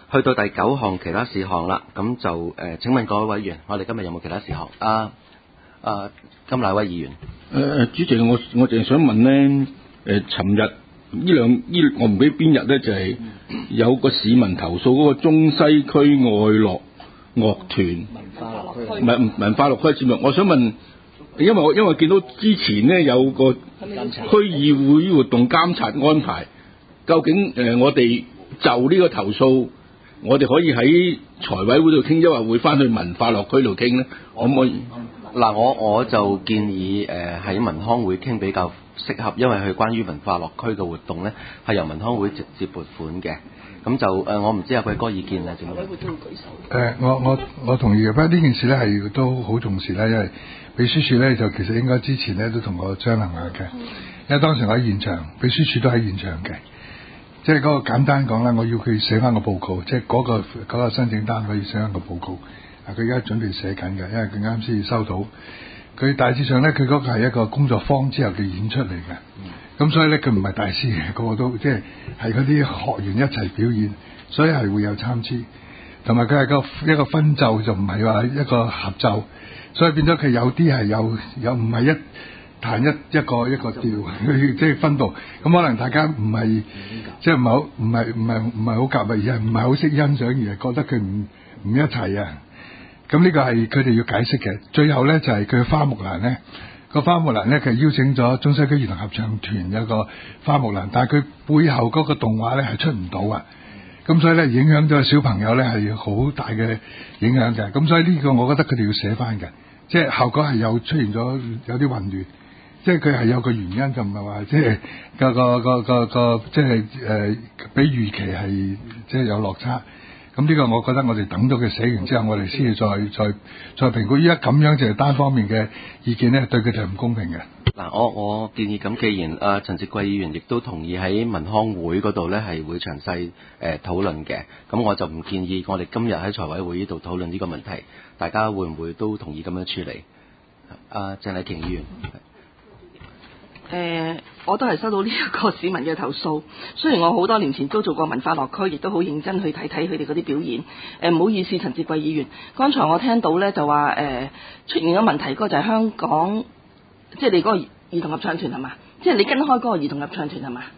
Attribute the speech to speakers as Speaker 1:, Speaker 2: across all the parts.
Speaker 1: 去到第9項其他事項啦，咁就請問各位委員，我哋今日有冇其他事項？甘乃威議員。
Speaker 2: 主席，我淨係想問咧，尋日我唔記得邊日咧，就係有個市民投訴嗰個中西區愛樂樂團文化樂區節目，我想問，因為見到之前咧有個區議會活動監察安排，究竟我哋就呢個投訴，我哋可以喺財委會度傾，抑或會翻去文化樂區度傾咧？可唔可以？
Speaker 1: 嗱，我就建議喺文康會傾比較適合，因為佢關於文化樂區嘅活動咧，係由文康會直接撥款嘅。咁就我唔知有貴哥意見啊，政府。財委會都會舉手。
Speaker 3: 我同意嘅，不過呢件事咧係都好重視咧，因為秘書處咧就其實應該之前咧都同我商量下嘅，因為當時我喺現場，秘書處都喺現場嘅。即係嗰個簡單講啦，我要佢寫翻個報告，即係嗰個申請單位要寫翻個報告。佢而家準備寫緊嘅，因為佢啱先收到。佢大致上咧，佢嗰個係一個工作坊之後嘅演出嚟嘅。咁所以咧，佢唔係大師嘅，個個都即係嗰啲學員一齊表演，所以係會有參差。同埋佢係一個分奏，就唔係話一個合奏，所以變咗佢有啲係有唔係一彈一個調，即係分部。咁可能大家唔係即係唔係好夾啊，而係唔係好識欣賞，而係覺得佢唔一齊啊。咁呢個係佢哋要解釋嘅。最後咧就係佢嘅花木蘭咧，個花木蘭咧佢邀請咗中西區兒童合唱團有個花木蘭，但係佢背後嗰個動畫咧係出唔到啊。咁所以咧影響咗小朋友咧係好大嘅影響嘅。咁所以呢個我覺得佢哋要寫翻嘅，即係效果係有出現咗有啲混亂，即係佢係有個原因，就唔係話即係個即係比預期係即係有落差。咁呢個我覺得我哋等到佢寫完之後，我哋先至再評估。依家咁樣就係單方面嘅意見咧，對佢哋係唔公平嘅。
Speaker 1: 嗱，我建議咁，既然陳志貴議員亦都同意喺文康會嗰度咧係會詳細討論嘅，咁我就唔建議我哋今日喺財委會呢度討論呢個問題。大家會唔會都同意咁樣處理？鄭麗瓊議員。
Speaker 4: 我都係收到呢一個市民嘅投訴。雖然我好多年前都做過文化樂區，亦都好認真去睇佢哋嗰啲表演。唔好意思，陳志貴議員，剛才我聽到咧就話出現咗問題，嗰個就係香港，即係你嗰個兒童合唱團係嘛？即係你跟開嗰個兒童合唱團係嘛？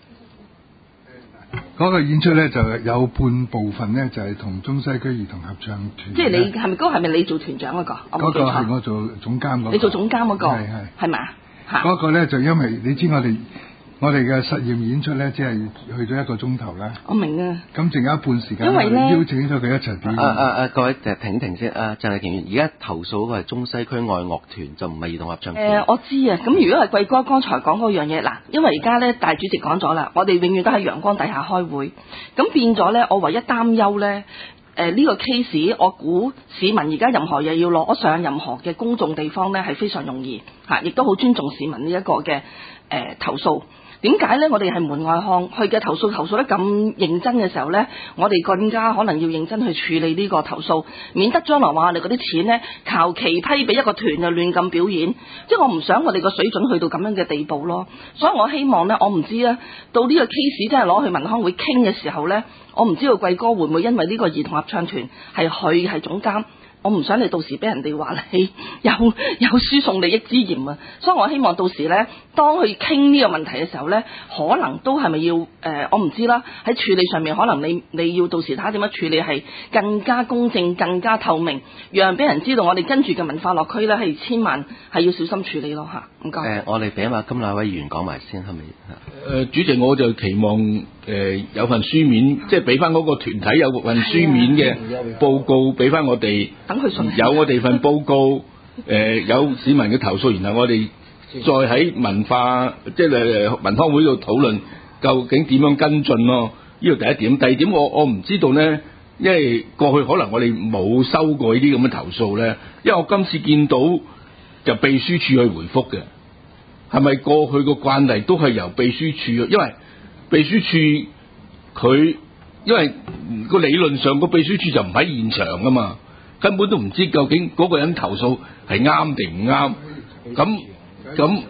Speaker 3: 嗰個演出咧就有半部分咧就係同中西區兒童合唱團。即係
Speaker 4: 你係咪嗰個係咪你做團長嗰個？
Speaker 3: 嗰個係我做總監嗰個。
Speaker 4: 你做總監嗰個係嘛？嗰
Speaker 3: 個咧就因為你知我哋嘅實驗演出咧，只係去咗1個鐘頭啦。
Speaker 4: 我明啊。咁
Speaker 3: 剩有一半時間，因為咧邀請咗佢一齊表演。
Speaker 1: 各位停先，鄭麗瓊議員，而家投訴嗰個係中西區愛樂團，就唔係兒童合唱團。
Speaker 4: 我知啊。咁如果係貴哥剛才講嗰樣嘢，嗱，因為而家咧大主席講咗啦，我哋永遠都喺陽光底下開會，咁變咗咧，我唯一擔憂咧。呢個 case 我估市民而家任何嘢要攞上任何嘅公眾地方咧係非常容易嚇，亦都好尊重市民呢一個嘅投訴。點解咧？我哋係門外漢，佢嘅投訴得咁認真嘅時候咧，我哋更加可能要認真去處理呢個投訴，免得將來話我哋嗰啲錢咧求其批俾一個團就亂咁表演，即係我唔想我哋個水準去到咁樣嘅地步咯。所以我希望咧，我唔知咧，到呢個 case 真係攞去文康會傾嘅時候咧，我唔知道貴哥會唔會因為呢個兒童合唱團係佢係總監。我唔想你到時俾人哋話你有輸送利益之嫌啊！所以我希望到時咧，當去傾呢個問題嘅時候咧，可能都係咪要我唔知啦。喺處理上面，可能你要到時睇下點樣處理係更加公正、更加透明，讓俾人知道我哋跟住嘅文化樂區咧係千萬係要小心處理咯嚇。唔該。
Speaker 1: 我哋俾阿甘乃威議員講埋先，係咪？
Speaker 2: 主席，我就期望有份書面，即係俾翻嗰個團體有份書面嘅報告俾翻我哋。有我哋份報告，有市民嘅投訴，然後我哋再喺文化即係文康會度討論，究竟點樣跟進咯？呢個第一點。第二點，我唔知道咧，因為過去可能我哋冇收過呢啲咁嘅投訴咧，因為我今次見到就秘書處去回覆嘅，係咪過去個慣例都係由秘書處？因為秘書處佢因為個理論上個秘書處就唔喺現場㗎嘛。根本都唔知究竟嗰個人投訴係啱定唔啱，咁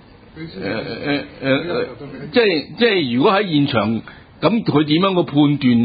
Speaker 2: 即係如果喺現場，咁佢點樣個判斷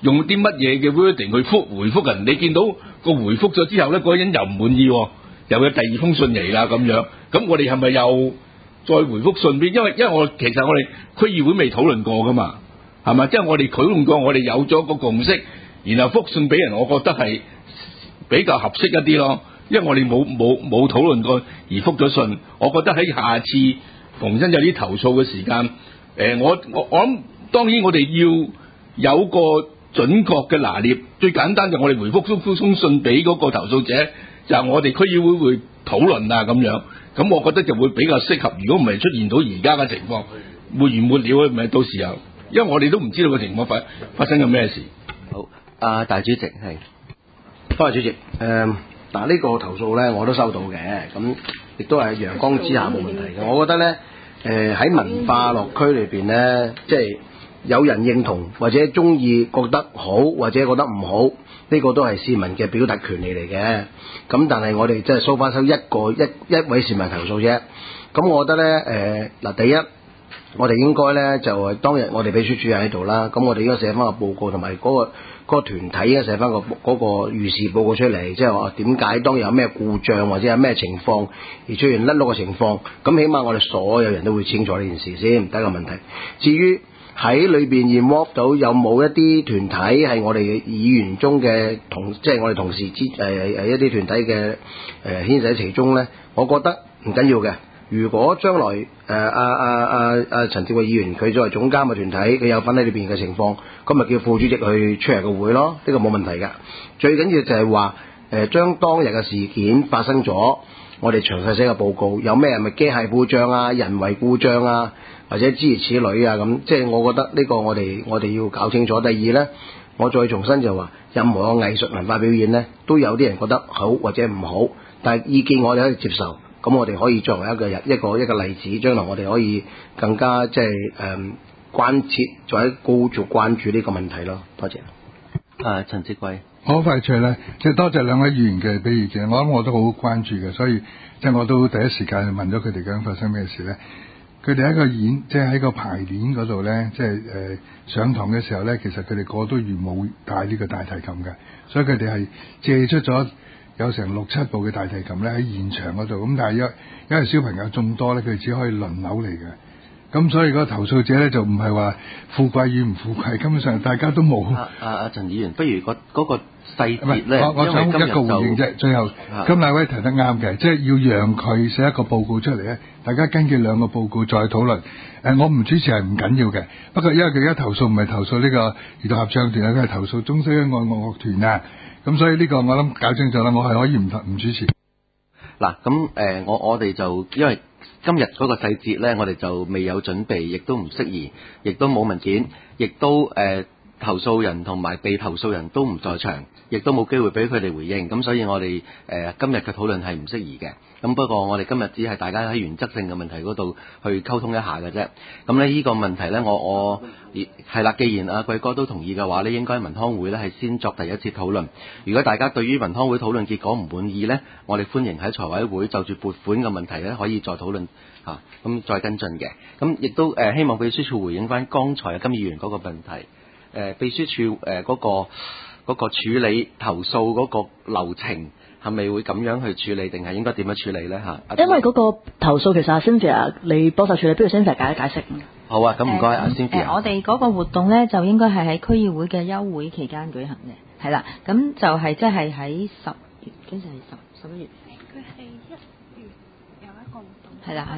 Speaker 2: 用啲乜嘢嘅 wording 去回覆人，你見到個回覆咗之後咧，嗰個人又唔滿意喎，又有第二封信嚟啦咁樣，咁我哋係咪又再回覆信邊？因為其實我哋區議會未討論過噶嘛，係嘛？即係我哋討論過，我哋有咗個共識，然後覆信俾人，我覺得係比較合適一啲咯。因為我哋冇討論過而覆咗信，我覺得喺下次逢親有啲投訴嘅時間，我諗當然我哋要有個準確嘅拿捏，最簡單就我哋回覆封信俾嗰個投訴者，就係我哋區議會討論啊咁樣，咁我覺得就會比較適合。如果唔係出現到而家嘅情況，沒完沒了，唔係到時候，因為我哋都唔知道個情況發生緊咩事。
Speaker 1: 好，大主席係，
Speaker 5: 多謝主席。嗱呢個投訴咧我都收到嘅，咁亦都係陽光之下冇問題嘅。我覺得咧，喺文化樂區裏邊咧，即係有人認同或者中意覺得好或者覺得唔好，呢個都係市民嘅表達權利嚟嘅。咁但係我哋即係收翻收一位市民投訴啫。咁我覺得咧，第一我哋應該咧就係當日我哋秘書處喺度啦，咁我哋應該寫翻個報告同埋嗰個團體應該寫翻嗰個預示報告出嚟，即係話點解當日有咩故障或者有咩情況而出現甩碌嘅情況，咁起碼我哋所有人都會清楚呢件事先，第一個問題。至於喺裏邊 involve 到有冇一啲團體係我哋議員中嘅即係我哋同事一啲團體嘅牽涉喺其中咧，我覺得唔緊要嘅。如果將來陳志偉議員佢作為總監嘅團體，佢有份喺裏邊嘅情況，咁咪叫副主席去出嚟個會咯，呢個冇問題㗎。最緊要就係話將當日嘅事件發生咗，我哋詳細寫個報告，有咩係咪機械故障啊、人為故障啊，或者諸如此類啊咁，即係我覺得呢個我哋要搞清楚。第二咧，我再重申就話，任何藝術文化表演咧，都有啲人覺得好或者唔好，但係意見我哋可以接受。咁我哋可以作為一個例子，將來我哋可以更加即係關切，或者高度關注呢個問題咯。多謝。
Speaker 1: 陳志貴，
Speaker 3: 好快脆咧，即係多謝兩位議員嘅俾意見，我諗我都好關注嘅，所以即係我都第一時間問咗佢哋究竟發生咩事咧。佢哋喺個即係喺個排練嗰度咧，即係上堂嘅時候咧，其實佢哋個都原冇帶呢個大提琴嘅，所以佢哋係借出咗有成6-7部嘅大提琴咧喺現場嗰度，咁但係因為小朋友眾多咧，佢只可以輪流嚟嘅，咁所以嗰個投訴者咧就唔係話富貴與唔富貴，根本上大家都冇。
Speaker 1: 陳議員，不如嗰個細節咧，
Speaker 3: 我想一個回應啫。最後，咁兩位提得啱嘅，即係要讓佢寫一個報告出嚟咧，大家根據兩個報告再討論。我唔主持係唔緊要嘅，不過因為佢而家投訴唔係投訴呢個兒童合唱團啊，佢係投訴中西愛樂團啊。咁所以呢個我諗搞清楚啦，我係可以唔主持。
Speaker 1: 嗱，咁我哋就因為今日嗰個細節咧，我哋就未有準備，亦都唔適宜，亦都冇文件，亦都投訴人同埋被投訴人都唔在場，亦都冇機會俾佢哋回應，咁所以我哋今日嘅討論係唔適宜嘅。咁不過我哋今日只係大家喺原則性嘅問題嗰度去溝通一下嘅啫。咁咧呢個問題咧，我係啦，既然阿貴哥都同意嘅話咧，應該文康會咧係先作第一次討論。如果大家對於文康會討論結果唔滿意咧，我哋歡迎喺財委會就住撥款嘅問題咧可以再討論嚇，咁再跟進嘅。咁亦都希望秘書處回應翻剛才金議員嗰個問題。秘書處嗰個處理投訴嗰個流程係咪會咁樣去處理，定係應該點樣處理咧嚇？
Speaker 6: 因為嗰個投訴其實阿 Cynthia 你幫手處理，不如 Cynthia 解釋。
Speaker 1: 好啊，咁唔該阿 Cynthia。
Speaker 7: 我哋嗰個活動咧就應該係喺區議會嘅休會期間舉行嘅，係啦，咁就係即係喺10月，幾時係11月？
Speaker 8: 佢係1月有一個活動，
Speaker 7: 係啦。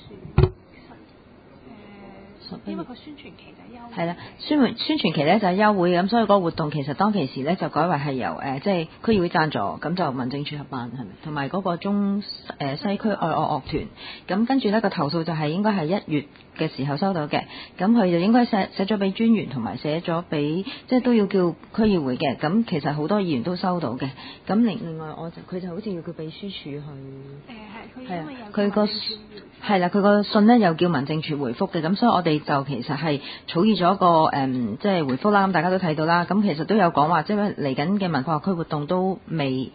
Speaker 8: 因為個宣傳期就休會。
Speaker 7: 係啦，宣傳期咧就係休會，咁所以嗰個活動其實當其時咧就改為係由即係區議會贊助，咁就民政處合辦係咪？同埋嗰個西區愛樂樂團，咁跟住咧個投訴就係應該係1月嘅時候收到嘅，咁佢就應該寫咗俾專員，同埋寫咗俾即係都要叫區議會嘅，咁其實好多議員都收到嘅，咁另外佢就好似要叫秘書處去。係啊，佢個信咧又叫民政處回覆嘅，咁所以我哋就其實係草擬咗個即係回覆啦，咁大家都睇到啦，咁其實都有講話，即係嚟緊嘅文化學區活動都未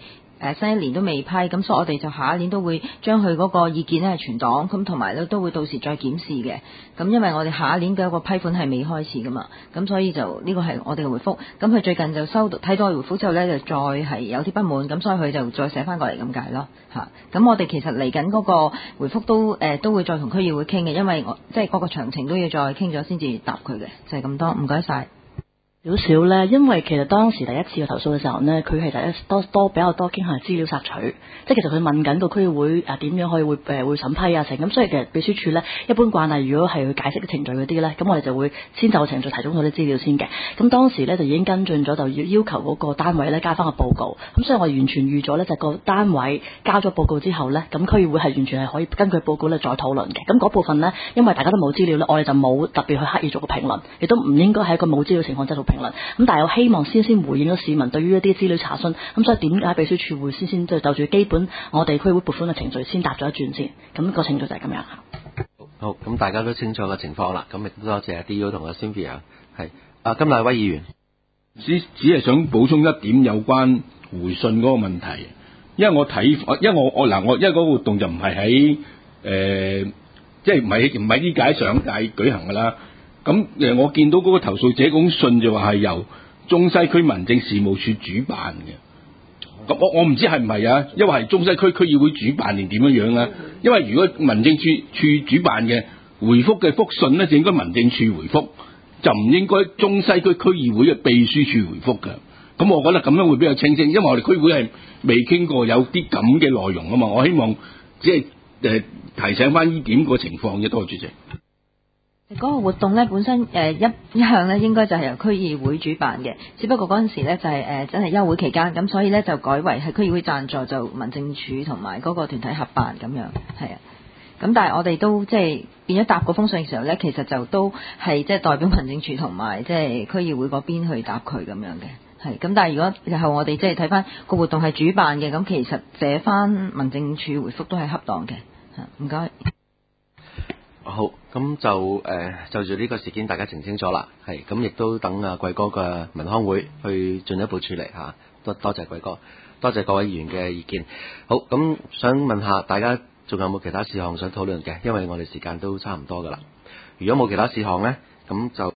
Speaker 7: 新一年都未批，咁所以我哋就下一年都會將佢嗰個意見咧係存檔，咁同埋咧都會到時再檢視嘅。咁因為我哋下一年嘅一個批款係未開始噶嘛，咁所以就呢個係我哋嘅回覆。咁佢最近就睇到回覆之後咧，就再係有啲不滿，咁所以佢就再寫翻過嚟咁解咯嚇。咁我哋其實嚟緊嗰個回覆都會再同區議會傾嘅，因為即係嗰個詳情都要再傾咗先至答佢嘅，就係咁多。唔該晒。
Speaker 6: 少少咧，因為其實當時第一次去投訴嘅時候呢，佢係比較多傾向資料索取，即係其實佢問緊個區議會點樣可以會審批啊成咁，所以其實秘書處呢，一般慣例如果係去解釋嘅程序嗰啲呢，咁我哋就會先就程序提供咗啲資料先嘅。咁當時呢，就已經跟進咗，就要求嗰個單位呢加翻個報告。咁所以我完全預咗呢，就個單位交咗報告之後呢，咁區議會係完全係可以根據報告呢再討論嘅。咁嗰部分呢，因為大家都冇資料呢，我哋就冇特別去刻意做個評論，亦都唔應該喺一個冇資料情況之下做評論。咁但係我希望先回應咗市民對於一啲資料查詢，咁所以點解秘書處會先即係就住基本我哋區會撥款嘅程序先答咗一轉先，咁個程序就係咁樣。
Speaker 1: 好，咁大家都清楚個情況啦，咁亦都多謝阿 D.U 同阿 Cynthia 係金乃威議員，
Speaker 2: 只係想補充一點有關回信嗰個問題，因為我因為嗰個活動就唔係喺即係唔係呢屆上屆舉行噶啦。咁我見到嗰個投訴者嗰封信就話係由中西區民政事務處主辦嘅。咁我唔知係唔係啊？因為係中西區區議會主辦定點樣啊？因為如果民政處主辦嘅回覆嘅覆信咧，就應該民政處回覆，就唔應該中西區區議會嘅秘書處回覆嘅。咁我覺得咁樣會比較清晰，因為我哋區會係未傾過有啲咁嘅內容啊嘛。我希望只係提醒翻呢點個情況啫。多謝主席。
Speaker 7: 嗰個活動咧本身一向咧應該就係由區議會主辦嘅，只不過嗰陣時咧就係真係休會期間，咁所以咧就改為係區議會贊助，就民政處同埋嗰個團體合辦咁樣，係啊。咁但係我哋都即係變咗答嗰封信嘅時候咧，其實就都係即係代表民政處同埋即係區議會嗰邊去答佢咁樣嘅，係。咁但係如果日後我哋即係睇翻個活動係主辦嘅，咁其實寫翻民政處回覆都係恰當嘅，唔該。
Speaker 1: 好，咁就住呢個事件，大家澄清咗啦，係咁亦都等阿貴哥嘅民康會去進一步處理嚇。多謝貴哥，多謝各位議員嘅意見。好，咁想問下大家仲有冇其他事項想討論嘅？因為我哋時間都差唔多噶啦。如果冇其他事項呢，咁就